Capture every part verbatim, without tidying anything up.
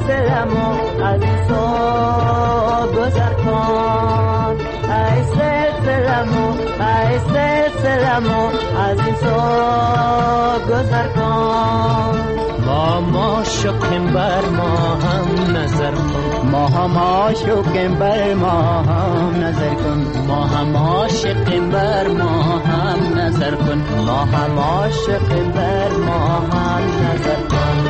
سلسلمو از این صبح گذر کن، ای سلسلمو ای سلسلمو از این صبح گذر کن. ما ما شکم بر ما هم نظر کن، ما هم عاشقیم بر ما هم نظر کن، ما هم عاشقیم بر ما هم نظر کن، ما هم عاشقیم بر ما هم نظر کن.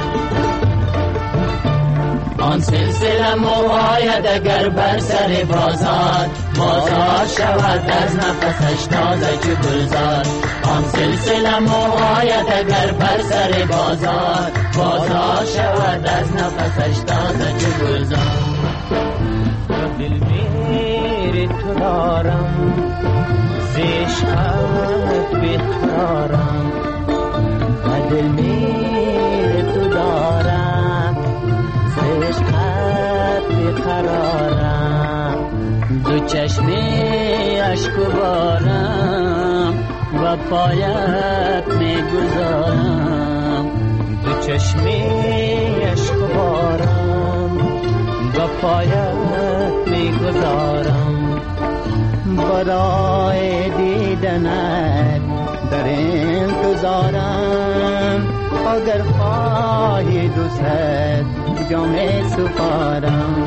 آن سلسله موهاید اگر بر سر بازار، بازار شود از نفسش تازه چو گلزار. آن سلسله موهاید اگر بر سر بازار، بازار شود از نفسش تازه چو گلزار. دل میری تو دارم ز عشقت بیقرارم، دل میری تو دارم ز عشقت بیقرارم. دو چشمی اشک و بارم و پایت میگذارم، دو چشمی اشک و بارم و پایت میگذارم. برای دیدنت در انتظارم، اگر خواهی دوست جام سپارم.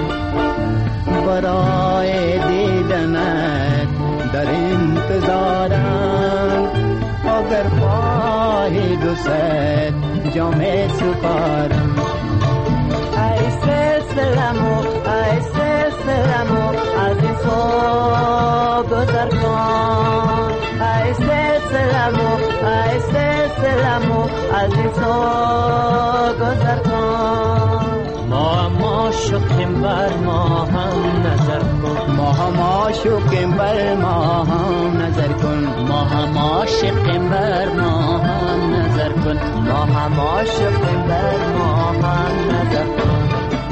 برای دیدنت در انتظارم، اگر خواهی دوست جام سپارم. ای سلسلمو ای سلسلمو از این صبح گذر کن، ای سلسلمو ای سلسلمو از این صبح گذر کن. ما ما شکم بر ما هم نظر کن، ما هم عاشقیم بر ما هم نظر کن، ما هم عاشقیم بر ما هم نظر کن، ما هم عاشقیم بر ما هم نظر کن.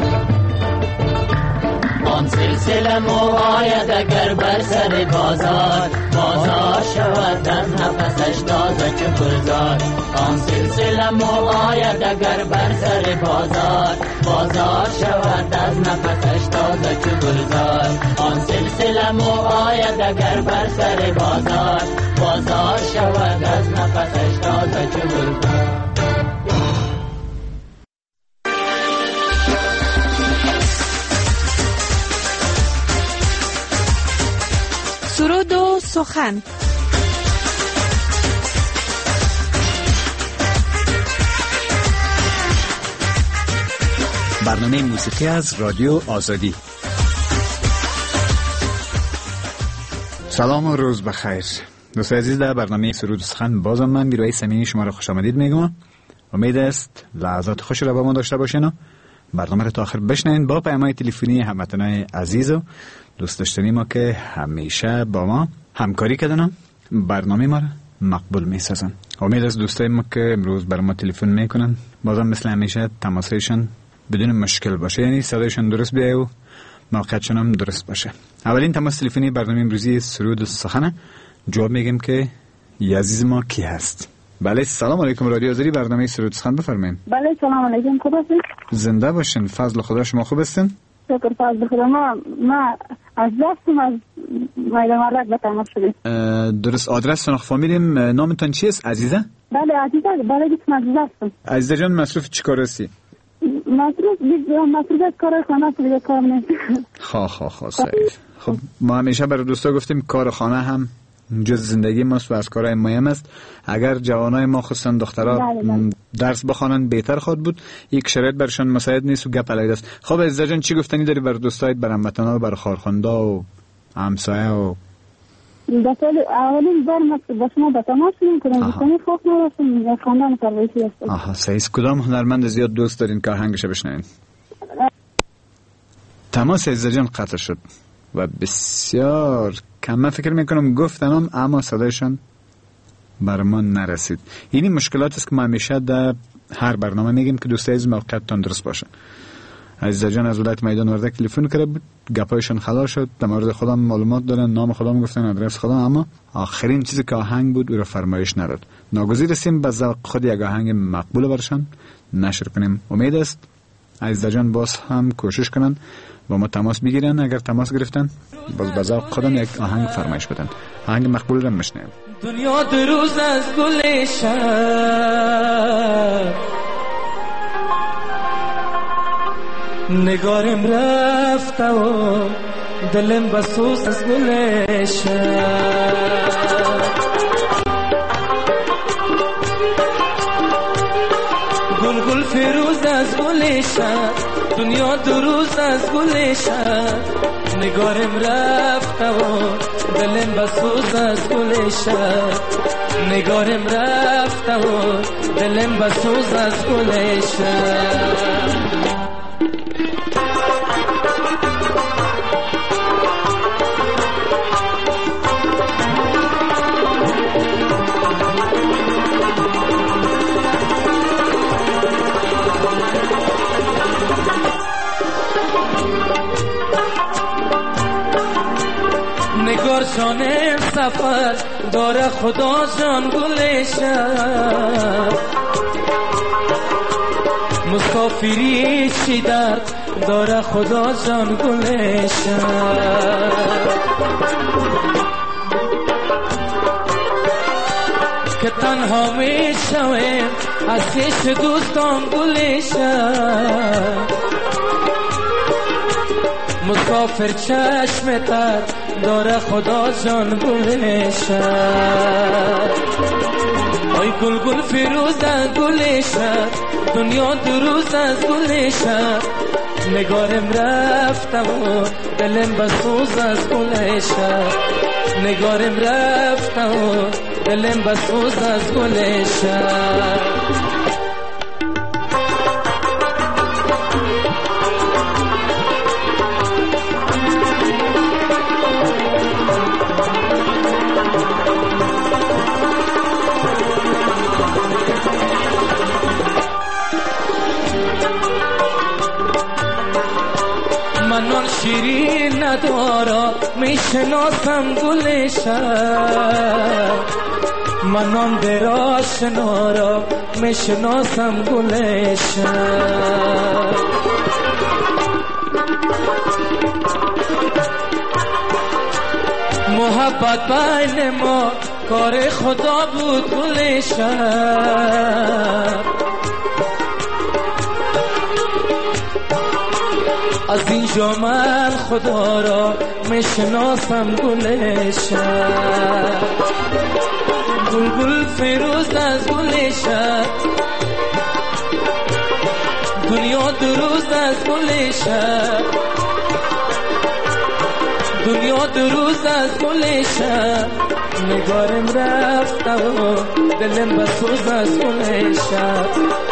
آن سلسله موهاید اگر بر سر بازار، بازار شود از نفسش تازه چو گلزار. آن سلسله موهاید اگر بر سر بازار، بازار شود از نفسش تازه چو گلزار. آن سلسله موهاید اگر بر سر بازار، بازار شود از نفسش تازه چو گلزار. سرود و سخن. برنامه موسیقی از رادیو آزادی. سلام و روز بخیر دوست عزیز، در برنامه سرود و سخن بازم من بیروی صمیمی شما را خوش آمدید میگم. امید است لحظات خوش را با ما داشته باشین و برنامه را تا آخر بشنوین با پیام‌های تلفنی هموطنان عزیز و دوست داشتنی ما که همیشه با ما همکاری کردن، برنامه ما را مقبول میسازن. امید است دوستای ما که امروز بر ما تلفن میکنن بازم مثل همیشه تماسشون بدون مشکل باشه، یعنی صدایشون درست بیایه و موقعیتشون هم درست باشه. اولین تماس تلفنی برنامه امروزی سرود و سخن، جواب میگیم که عزیز ما کی هست. بله سلام علیکم، رادیو آزادی، برنامه سرود و سخن بفرمایید. بله سلام علیکم، خوب هستین؟ زنده باشین، فضل خدا، شما خوب هستین؟ شکر فضل خدا. ما ما از دستم از میدان مرک به تماس شدیم. درست آدرس شناخت میدیم. نامتون چیست عزیزه؟ بله عزیزه، بله گفتم عزیزه هستم. عزیزه جان مصروف چی کار هستی؟ مصروف مصروف کار خانه دیگه کار نیست. خا خا خا صحیح. خب ما همیشه برای دوستا گفتیم کار خانه هم جز زندگی ماست و از کارهای مهم است. اگر جوانای ما خصوصا دخترها درس بخوانن بهتر خود بود، یک شرایط برشان مساعد نیست و گپ علیه است. خب عزیزه جان چی گفتنی داری برای دوستای بر هموطنا و بر کارخوندا و همسایه و دسال اولین بار ما با شما به تماس شدیم که دوستانی خوب نرسیم خواندن پرویشی هستم. آها صحیح. کدام هنرمند زیاد دوست دارین که آهنگش بشنوین؟ تماس عزیزه جان قطع شد و بسیار کم، من فکر میکنم گفتنم اما صدایشان بر ما نرسید. اینی مشکلات است که ما همیشه در هر برنامه میگیم که دوستای از موقعیتتان درست باشن. عزیزه جان از ولایت میدان وردک تلفن کرده بود، گپایشان خلاص شد، در مورد خودم معلومات دادن، نام خودم گفتن، آدرس خودم، اما آخرین چیزی که آهنگ بود او را فرمایش نداد. ناگزیر هستیم به ذوق خود یک آهنگ مقبول برشان نشر کنیم. امید است عزیزا جان باز هم کوشش کنن با ما تماس بگیرن. اگر تماس گرفتن باز به ذوق خودم یک آهنگ فرمایش بدن. آهنگ مقبول رو میشنویم. دنیا دو روز از گل شب نگارم رفته و دلم بسوز از گل شب گل گل فیروز از گل شب دنیا دو روز از گل شب نگارم رفته و دلم بسوز از گل شب نگارم رفته و دلم بسوز از گل شب نگار جانم سفر داره خدا جان گل شب مسافری چی درد داره خدا جان گل شب که تنها می شویم از پیش دوستان گل شب مسافر چشم تر داره خدا جان گل شب آی گل گل فیروز از گل شب دنیا دو روز از گل شب نگارم رفته و دلم بسوز از گل شب نگارم رفته و دلم بسوز از گل شب منان شیرین ندارا میشناسم گل شب منان دراش نارا میشناسم گل شب محبت بین ما کار خدا بود گل شب از اینجا من خدا را میشناسم گل شب گل گل فیروز از گل شب دنیا دو روز از گل شب دنیا دو روز از گل شب نگارم رفته و دلم بسوز از گل شب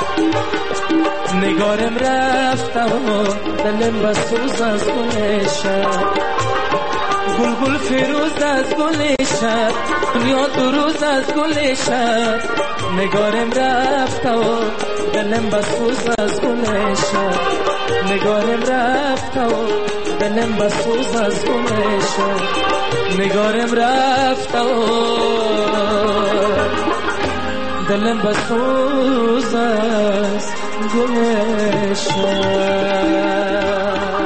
نگارم رفته و دلم بسوز از گل شب گل گل فیروز از گل شب دنیا دو روز از گل شب نگارم رفته و دلم بسوز از گل شب نگارم رفته و دلم بسوز از گل شب نگارم رفته و دلم بسوز از گل شب.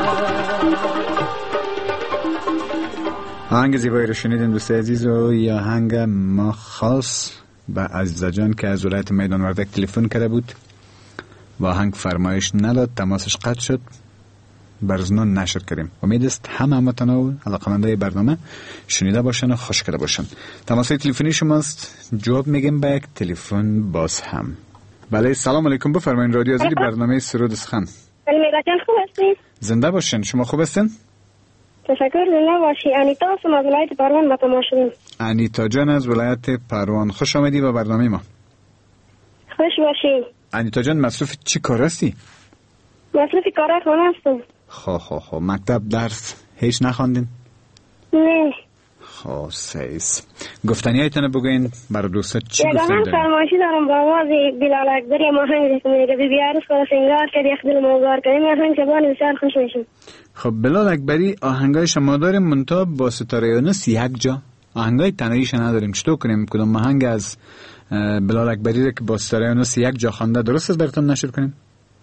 آهنگ زیبایی رو شنیدیم دوست عزیز و یا آهنگ ما خاص به عزیزا جان که از ولایت میدان وردک تلفن کرده بود و آهنگ فرمایش نداد، تماسش قطع شد، برزنون نشر کردیم. امید است همه هموطنا و علاقمندای برنامه شنیده باشن و خوش کرده باشن. تماسای تلفنی شماست، جواب میگیم به یک تلفن باز هم. بله سلام علیکم، بفرمایید. رادیو آزادی برنامه سرود سخن. میرا جان خوب هستین؟ زنده باشین. شما خوب هستین؟ تشکر. زنده باشی. انیتا هستم از ولایت پروان. با تماس شدیم. انیتا جان از ولایت پروان، خوش آمدی به برنامه ما. خوش باشی. انیتا جان مصروف چی کار هستی؟ مصروف کار خانه هستم. خب خب خب مکتب درس هیچ نخواندین؟ نه. خب سیس گفتنی هایتونه بگوین برای دوستا چی گفتنی داریم؟ یه فرمایشی دارم با آواز بلال اکبری. ما هنگ که میگه بی بی عروس کنه سنگار کرد یک دل موزار کنیم. یه هنگ شبان بسیار خوش میشیم. خب بلال اکبری آهنگای شما داریم منطقه با ستاره یونس یک جا آهنگای تنهاییش نداریم. چطور کنیم کدام آهنگ از بلال اکبری که با ستاره یونس یک جا خوانده درست است براتون نشر کنیم؟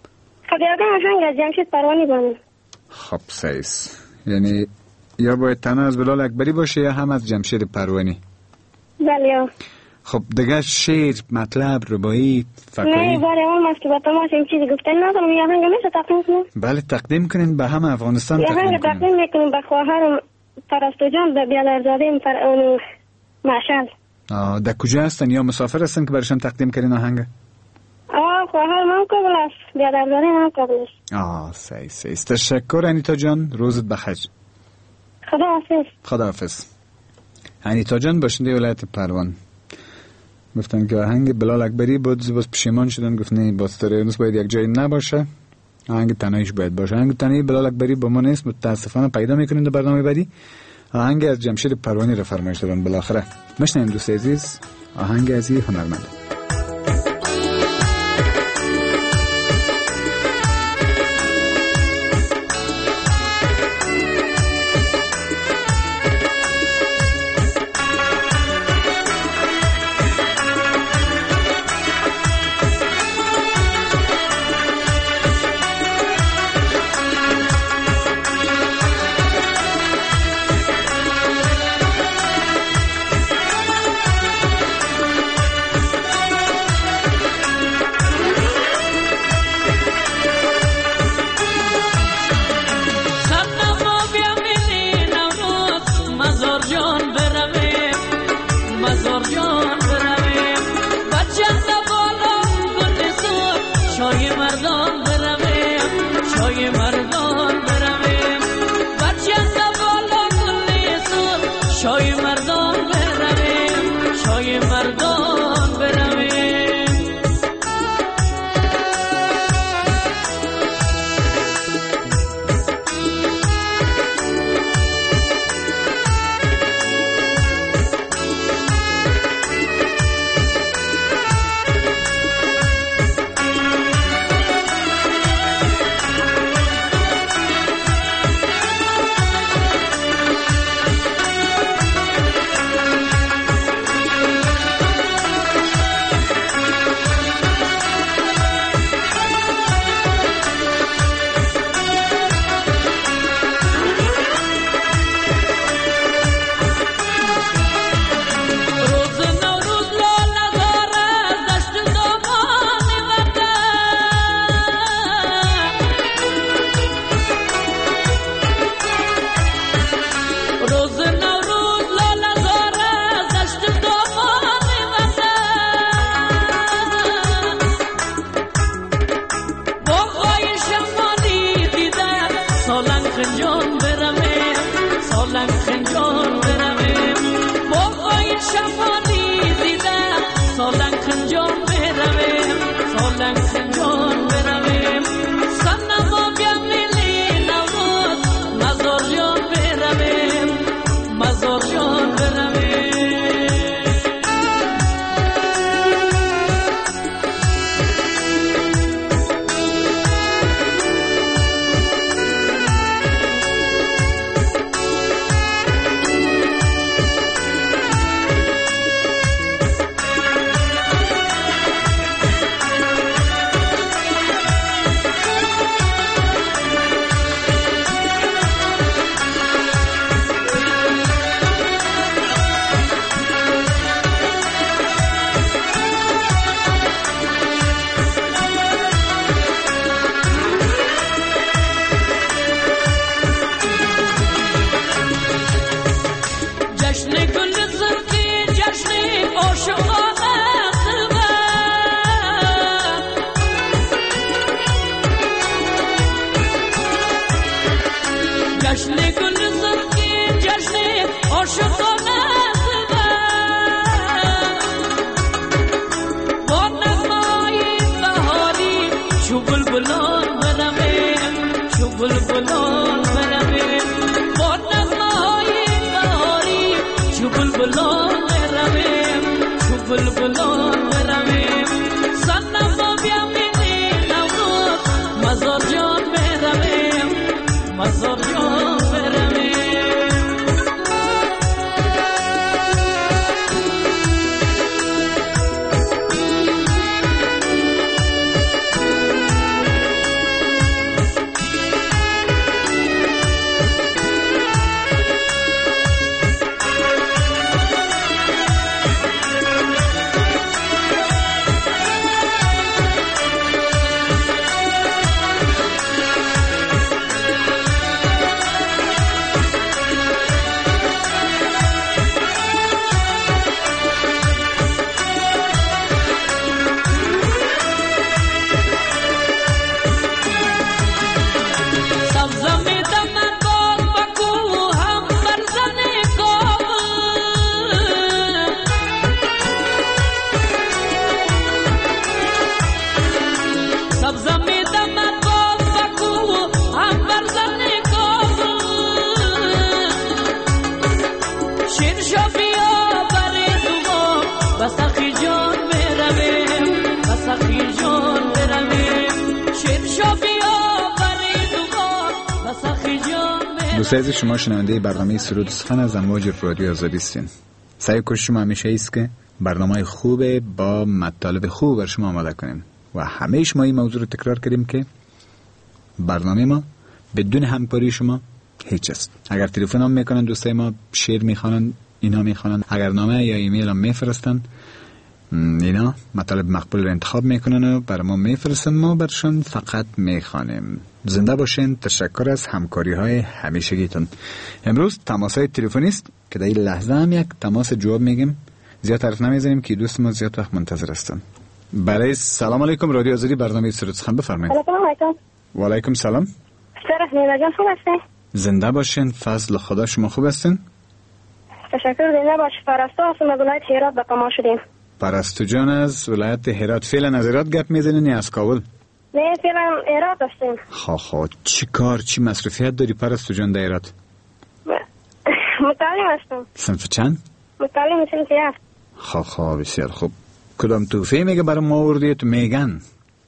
خب یادم آهنگ از جمشید پروانی بانم. خب سیس، یعنی یا باید تنها از بلال اکبری باشه یا هم از جمشید پروانی. بله. خب دیگه شعر، مطلب، ربایی، فکایی؟ نه باره اون است که با تماس این چیزی گفتن ندارم. یه آهنگ میشه تقدیم کنیم؟ بله تقدیم کنین به همه افغانستان. یه آهنگ تقدیم میکنیم به خواهرم پرستو جان، به بیالرزاده پر... مشعل. آه در کجا هستن یا مسافر هستن که برشان تقدیم کردین آهنگ؟ آه خواهر من قبل است، بیالرزاده من قبل است. آه سی سی تشکر انیتا جان، روزت بخیر. خدا حافظ. خدا حافظ. انیتا جان باشنده ولایت پروان گفتن که آهنگ بلال اکبری بود، باز پشیمان شدن، گفت نه باز ترنوس باید یک جایی نباشه، آهنگ تنهاییش باید باشه. آهنگ تنهایی بلال اکبری با ما نیست، متاسفانه پیدا میکنیم در برنامه بعدی. آهنگ از جمشید پروانی را فرمایش دادن بالاخره. مشنیم دوست عزیز آهنگ از این هنرمند. دوستان عزیز، شما شنونده برنامه سرود سخن از امواج رادیو آزادی هستین. سعی کوشش شما همیشه ایست که برنامه خوبه با مطالب خوب بر شما آماده کنیم و همیشه ما این موضوع رو تکرار کردیم که برنامه ما بدون همکاری شما هیچ است. اگر تلفن هم میکنن دوستای ما، شعر میخوانن، اینا میخوانن، اگر نامه یا ایمیل هم میفرستن، اینا مطالب مقبول رو انتخاب میکنن و بر ما میفرستن، ما برشان فقط میخوانیم. زنده باشین. تشکر از همکاری های همیشگیتون. امروز تماس های تلفنی است که در این لحظه هم یک تماس جواب میگیم، زیاد حرف نمیزنیم که دوست ما زیاد وقت منتظر هستن. برای سلام علیکم رادیو آزادی برنامه سرود سخن بفرمایید. سلام علیکم. و علیکم سلام. شرف نیما جان خوب هستین؟ زنده باشین. فضل خدا. شما خوب هستین؟ تشکر. زنده باش. پرستو هستم از ولایت هرات به ما شدیم. پرستو جان از ولایت هرات. فعلا از هرات گپ میزنین یا از کابل؟ نه فعلا هرات هستیم. خب خب چی کار چی مصروفیت داری پرستو جان در هرات؟ متعلم هستم. صنف چند؟ متعلم صنف هفت. خب خب بسیار خوب. کدام توفیه میگه برای ما آوردی تو میگن؟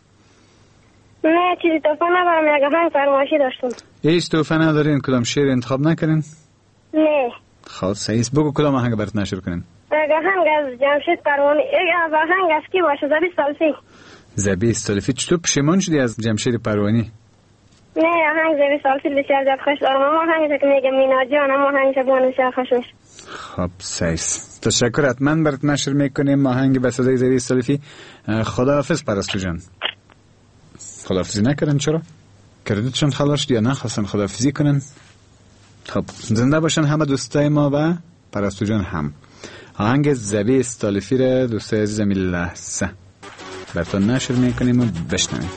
نه چیزی توفه ندارم، یک آهنگ فرمایشی داشتم. هیچ توفه ندارین؟ کدام شعر انتخاب نکردین؟ نه. خب صحیح است. بگو کدام آهنگ برات نشر کنیم. یک آهنگ از جمشید پروانی. یک آهنگ از کی باشه؟ زبی سالفی. زبی سالفی. چطور پشیمان شدی از جمشید پروانی؟ نه آهنگ زبی سالفی بسیار زیاد خوش دارم. اما آهنگی که میگم مینا جان، اما آهنگ شبیه بسیار خوش میشه. خب صحیح است. تشکر. حتما برات نشر میکنیم آهنگ به صدای زبی سالفی. خداحافظ پرستو جان. خداحافظی نکردن؟ چرا؟ کردیتشون خلاص شد یا نخواستن خداحافظی کنن؟ خب زنده باشن همه دوستای ما و پرستو جان هم. آهنگ زبی استالفی را دوستای عزیزم این لحظه براتون نشر میکنیم و بشنویم.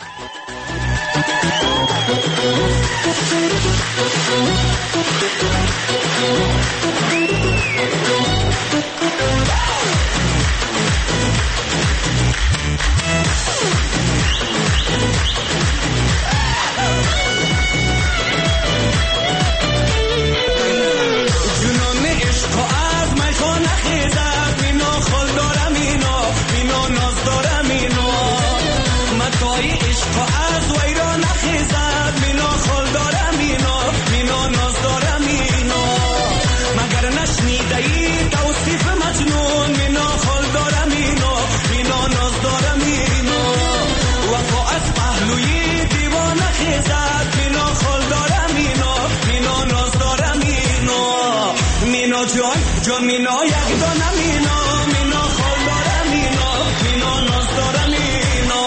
جان مینا یک دانم مینا مینا خال دارم مینا مینا ناز دارم مینا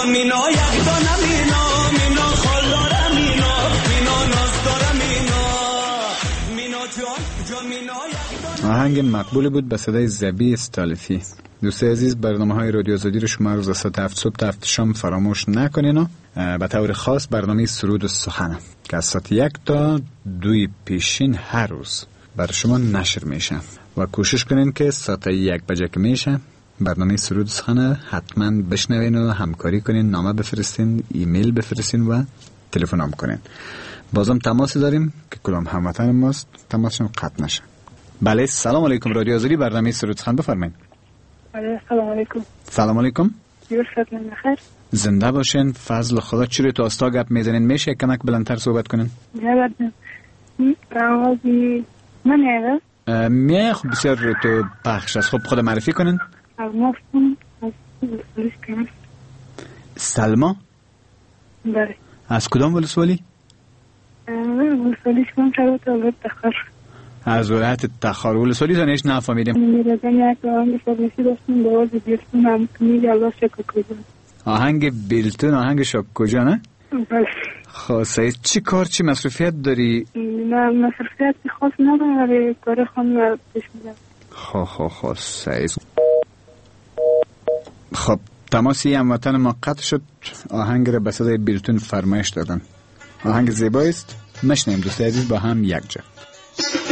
جان مینا یک دانه مینا مینا خال داره مینا مینا ناز داره مینا مینا جان جان مینا یک دانه. آهنگ مقبول بود به صدای زبی استالفی. دوستای عزیز، برنامه های رادیو آزادی رو شما روز ساعت هفت صبح تا هفت شام فراموش نکنین و به طور خاص برنامه سرود و سخن که از ساعت یک تا دوی پیشین هر روز بر شما نشر میشه و کوشش کنین که ساعت یک بجه که میشه برنامه سرود و سخن حتما بشنوین و همکاری کنین، نامه بفرستین، ایمیل بفرستین و تلفن هم کنین. بازم تماسی داریم که کدام هموطن ماست تماسشون قطع نشه. بله، سلام علیکم. رادیو آزادی برنامه سرود و سخن بفرمایید. سلام علیکم. سلام علیکم. یوسف من بخیر. زنده باشین. فضل خدا. چی رو تو استا گپ میزنین؟ میشه کمک بلندتر صحبت کنین؟ نه بدن آوازی من نیره میه. خب بسیار تو پخش است. خب خود معرفی کنین. از مفتون از ولسوالی کنم. سلما؟ بله. از کدام ولسوالی؟ ولسوالی کنم شرط ولد تخار. از ولایت تخار. ولسوالی تا نیش نفهمیدم. میردن یک آهنگ سرنشی داشتیم به آواز بیلتون هم میگه الله شکر کجا. آهنگ بیلتون، آهنگ شکر کجا نه؟ بله. خب سعید، چی کار چی مصروفیت داری؟ نه مصروفیت خاص ندارم ولی کار خانم پیش میدم. خب خب خب سعید. خب تماسی هموطن ما قطع شد. آهنگ را به صدای بیلتون فرمایش دادن. آهنگ زیبایی است. مشنیم دوست عزیز با هم یک جا.